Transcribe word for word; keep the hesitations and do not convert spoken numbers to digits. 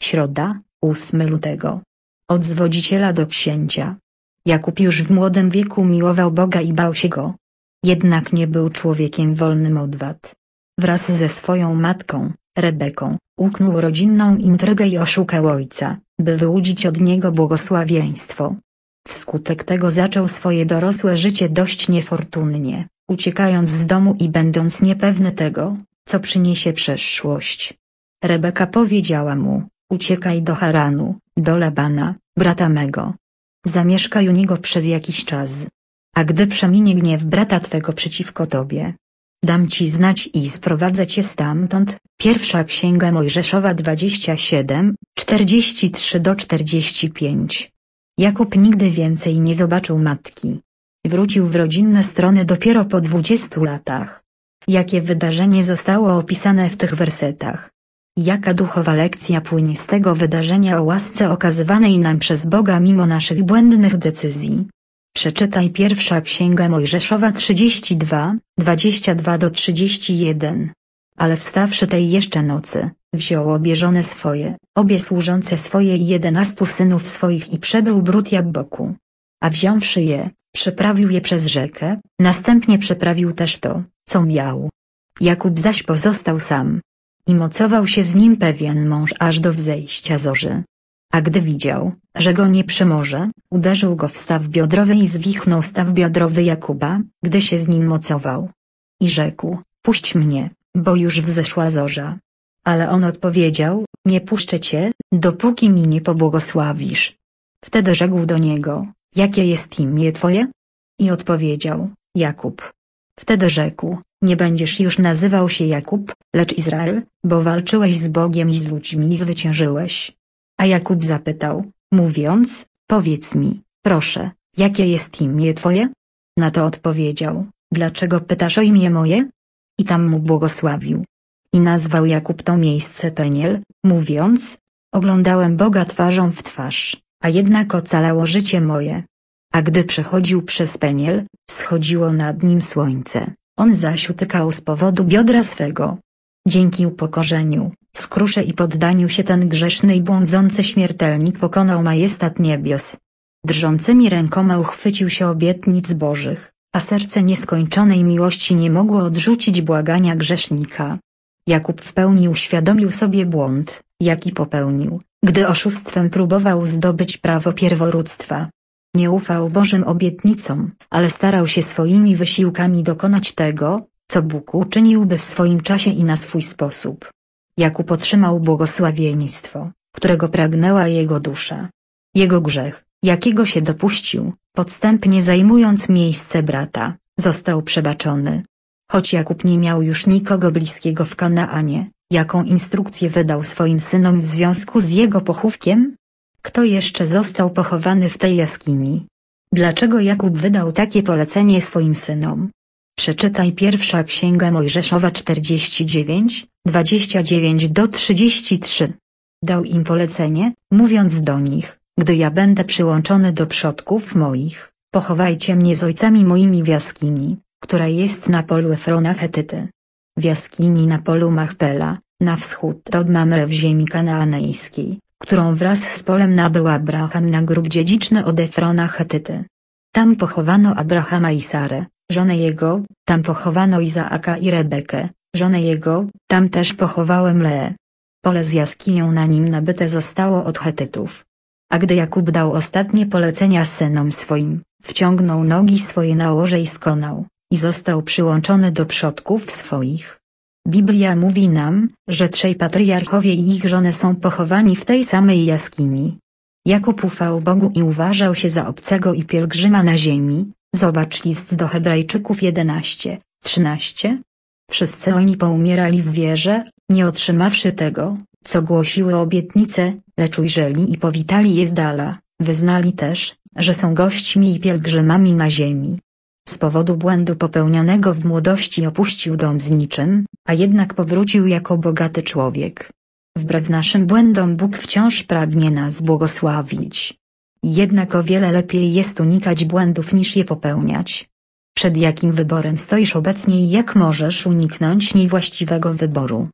Środa, ósmego lutego. Od zwodziciela do księcia. Jakub już w młodym wieku miłował Boga i bał się Go. Jednak nie był człowiekiem wolnym od wad. Wraz ze swoją matką, Rebeką, uknął rodzinną intrygę i oszukał ojca, by wyłudzić od niego błogosławieństwo. Wskutek tego zaczął swoje dorosłe życie dość niefortunnie, uciekając z domu i będąc niepewny tego, co przyniesie przyszłość. Rebeka powiedziała mu: uciekaj do Haranu, do Labana, brata mego. Zamieszkaj u niego przez jakiś czas. A gdy przeminie gniew brata twego przeciwko tobie, dam ci znać i sprowadzę cię stamtąd. Pierwsza Księga Mojżeszowa dwadzieścia siedem, czterdzieści trzy do czterdziestu pięciu. Jakub nigdy więcej nie zobaczył matki. Wrócił w rodzinne strony dopiero po dwudziestu latach. Jakie wydarzenie zostało opisane w tych wersetach? Jaka duchowa lekcja płynie z tego wydarzenia o łasce okazywanej nam przez Boga mimo naszych błędnych decyzji? Przeczytaj Pierwsza Księga Mojżeszowa trzydzieści dwa, dwadzieścia dwa do trzydziestu jeden. Ale wstawszy tej jeszcze nocy, wziął obie żony swoje, obie służące swoje i jedenastu synów swoich i przebył brud Jabboku. A wziąwszy je, przeprawił je przez rzekę, następnie przeprawił też to, co miał. Jakub zaś pozostał sam. I mocował się z nim pewien mąż aż do wzejścia zorzy. A gdy widział, że go nie przemoże, uderzył go w staw biodrowy i zwichnął staw biodrowy Jakuba, gdy się z nim mocował. I rzekł: puść mnie, bo już wzeszła zorza. Ale on odpowiedział: nie puszczę cię, dopóki mi nie pobłogosławisz. Wtedy rzekł do niego: jakie jest imię twoje? I odpowiedział: Jakub. Wtedy rzekł: nie będziesz już nazywał się Jakub, lecz Izrael, bo walczyłeś z Bogiem i z ludźmi i zwyciężyłeś. A Jakub zapytał, mówiąc: powiedz mi, proszę, jakie jest imię twoje? Na to odpowiedział: dlaczego pytasz o imię moje? I tam mu błogosławił. I nazwał Jakub to miejsce Peniel, mówiąc: oglądałem Boga twarzą w twarz, a jednak ocalało życie moje. A gdy przechodził przez Peniel, schodziło nad nim słońce, on zaś utykał z powodu biodra swego. Dzięki upokorzeniu, skrusze i poddaniu się ten grzeszny i błądzący śmiertelnik pokonał majestat niebios. Drżącymi rękoma uchwycił się obietnic Bożych, a serce nieskończonej miłości nie mogło odrzucić błagania grzesznika. Jakub w pełni uświadomił sobie błąd, jaki popełnił, gdy oszustwem próbował zdobyć prawo pierworództwa. Nie ufał Bożym obietnicom, ale starał się swoimi wysiłkami dokonać tego, co Bóg uczyniłby w swoim czasie i na swój sposób. Jakub otrzymał błogosławieństwo, którego pragnęła jego dusza. Jego grzech, jakiego się dopuścił, podstępnie zajmując miejsce brata, został przebaczony. Choć Jakub nie miał już nikogo bliskiego w Kanaanie, jaką instrukcję wydał swoim synom w związku z jego pochówkiem? Kto jeszcze został pochowany w tej jaskini? Dlaczego Jakub wydał takie polecenie swoim synom? Przeczytaj Pierwsza Księga Mojżeszowa czterdzieści dziewięć, dwadzieścia dziewięć do trzydziestu trzech. Dał im polecenie, mówiąc do nich: gdy ja będę przyłączony do przodków moich, pochowajcie mnie z ojcami moimi w jaskini, która jest na polu Efrona Chetyty. W jaskini na polu Machpela, na wschód od Mamre w ziemi kanaanejskiej, którą wraz z polem nabył Abraham na grób dziedziczny od Efrona Chetyty. Tam pochowano Abrahama i Sarę, żonę jego, tam pochowano Izaaka i Rebekę, żonę jego, tam też pochowałem Leę. Pole z jaskinią na nim nabyte zostało od Chetytów. A gdy Jakub dał ostatnie polecenia synom swoim, wciągnął nogi swoje na łoże i skonał, i został przyłączony do przodków swoich. Biblia mówi nam, że trzej patriarchowie i ich żony są pochowani w tej samej jaskini. Jakub ufał Bogu i uważał się za obcego i pielgrzyma na ziemi. Zobacz list do Hebrajczyków jedenaście, trzynaście. Wszyscy oni poumierali w wierze, nie otrzymawszy tego, co głosiły obietnice, lecz ujrzeli i powitali je z dala, wyznali też, że są gośćmi i pielgrzymami na ziemi. Z powodu błędu popełnionego w młodości opuścił dom z niczym, a jednak powrócił jako bogaty człowiek. Wbrew naszym błędom Bóg wciąż pragnie nas błogosławić. Jednak o wiele lepiej jest unikać błędów niż je popełniać. Przed jakim wyborem stoisz obecnie i jak możesz uniknąć niewłaściwego wyboru?